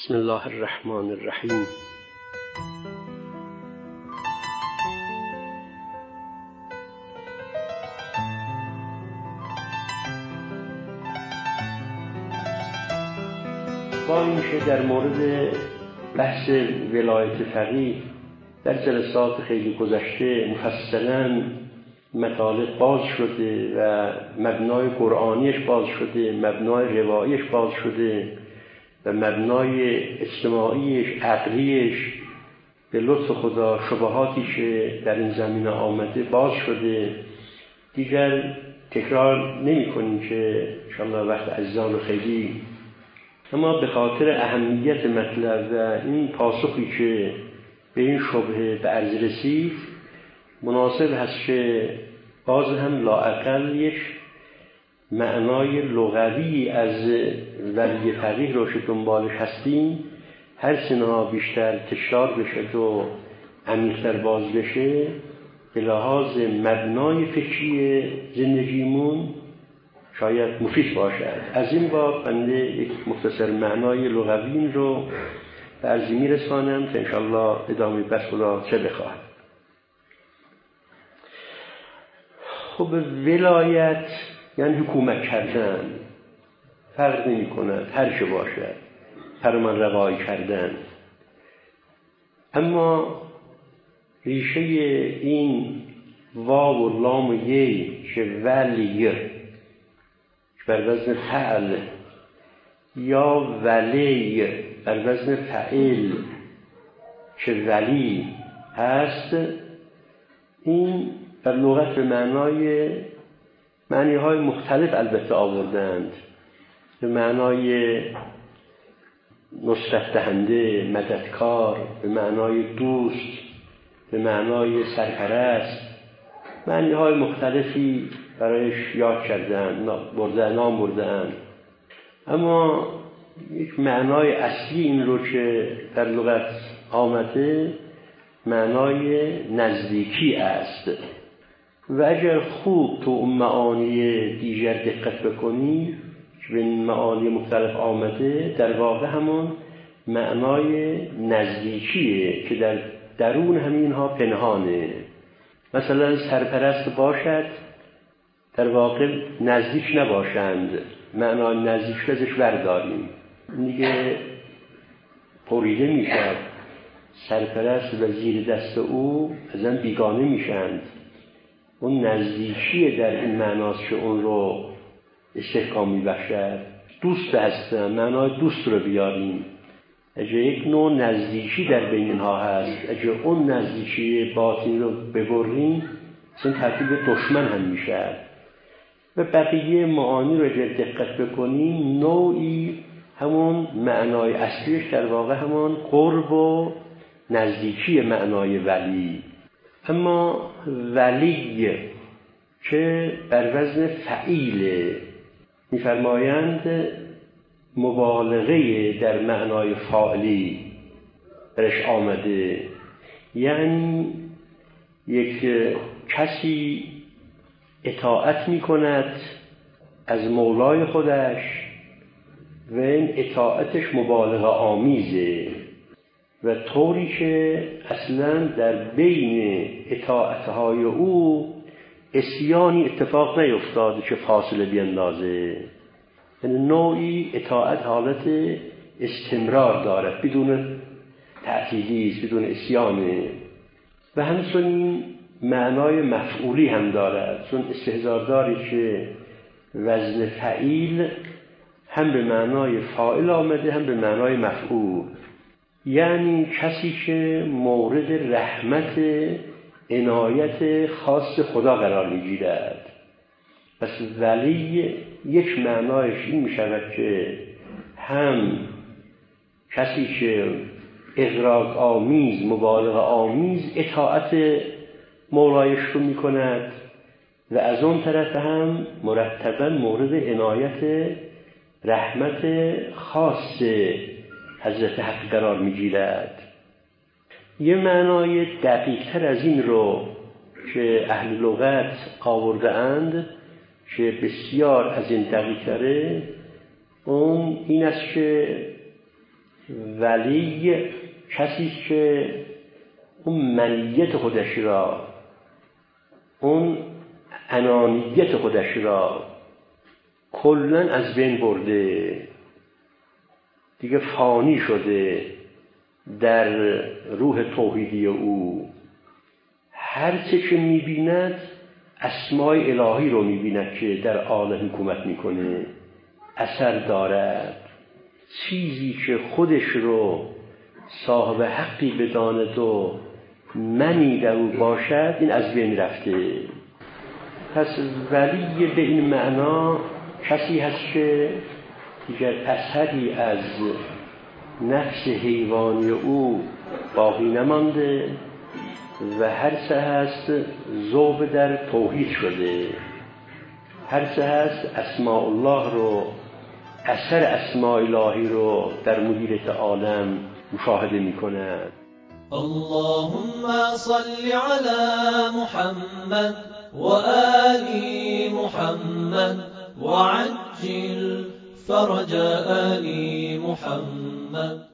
بسم الله الرحمن الرحیم. با اینکه در مورد بحث ولایت فقیه در جلسات خیلی گذشته مفصلاً مطالب باز شده و مبنای قرآنیش باز شده، مبنای رواییش باز شده و مبنای اجتماعیش، عقلیش به لطف خدا شبهاتی که در این زمینه آمده باز شده، دیگر تکرار نمی کنیم که انشاءالله وقت عزیزان رو خیلی، اما به خاطر اهمیت مطلب و این پاسخی که به این شبهه به عرض رسید مناسب هست که باز هم لااقل یک معنای لغوی از ولی فقیه رو که دنبالش هستیم هر سنها بیشتر تکرار بشه و عمیق‌تر باز بشه به لحاظ مبنای فکری زندگیمون شاید مفید باشد. از این باب بنده یک مختصر معنای لغوی رو به عرض میرسانم که انشاءالله ادامه بحث را چه بخواهد. خب ولایت یعنی حکومت کردن، فرق نمی کند هر چه باشد، فرمان روایی کردن. اما ریشه این واو و لام و یی که ولی بر وزن فعل یا ولی بر وزن فعل که ولی هست، این در لغت به معنی های مختلف البته آوردند، به معنای نصرت دهنده، مددکار، به معنای دوست، به معنای سرپرست، معنی های مختلفی برایش یاد کردند، نام بردند. اما یک معنای اصلی این رو که در لغت آمده معنای نزدیکی است و اگر خوب تو اون معانی دیگر دقت بکنی که به این معانی مختلف آمده در واقع همون معنای نزدیکیه که در درون همینها پنهانه. مثلا سرپرست باشد در واقع نزدیک نباشند، معنای نزدیک ازش برداریم دیگه پریده میشد، سرپرست و زیر دست او ازن بیگانه میشند. اون نزدیکی در این معناست که اون رو استحکام میبخشد. دوست هستن، معنای دوست رو بیاریم. اگه یک نوع نزدیکی در بین اینها هست، اگه اون نزدیکی باطنی رو ببریم این تبدیل به دشمن هم میشه. و بقیه معانی رو اگر دقت بکنیم نوعی همون معنای اصلیش در واقع همون قرب و نزدیکی معنای ولی. اما ولی که بر وزن فعیل می‌فرمایند مبالغه در معنای فاعلی درش آمده، یعنی یک کسی اطاعت می‌کند از مولای خودش و این اطاعتش مبالغه آمیزه و طوری که اصلا در بین اطاعتهای او عصیانی اتفاق نیفتاده که فاصله بیندازه. یعنی نوعی اطاعت حالت استمرار دارد، بدون تعطیلی، بدون عصیانه. و همچنین معنای مفعولی هم دارد، چون استحضار داری که وزن فعیل هم به معنای فاعل آمده هم به معنای مفعول، یعنی کسی که مورد رحمت عنایت خاص خدا قرار میگیرد. پس ولی یک معنایش این میشود که هم کسی که اغراق آمیز، مبالغه آمیز اطاعت مولایش رو میکند و از اون طرف هم مرتباً مورد عنایت رحمت خاص حضرت حق قرار میگیرد. یه معنای دقیق‌تر از این رو که اهل لغت آورده اند که بسیار از این دقیق‌تره، اون این است که ولی کسی که اون منیت خودش را، اون انانیت خودش را کلاً از بین برده، دیگه فانی شده در روح توحیدی او، هر چه که می‌بیند اسمای الهی رو می‌بیند که در عالم حکومت می‌کنه، اثر دارد. چیزی که خودش رو صاحب حقی بداند و منی در او باشد، این از بین رفته. پس ولی به این معنا کسی هست که دیگر اثری از نفس حیوانی او باقی نمانده و هر چه هست ذوب در توحید شده، هر چه هست اسماء الله رو، اثر اسماء الهی رو در محیط عالم مشاهده می کند. اللهم صل على محمد وآل محمد وعجل فرج آل محمد.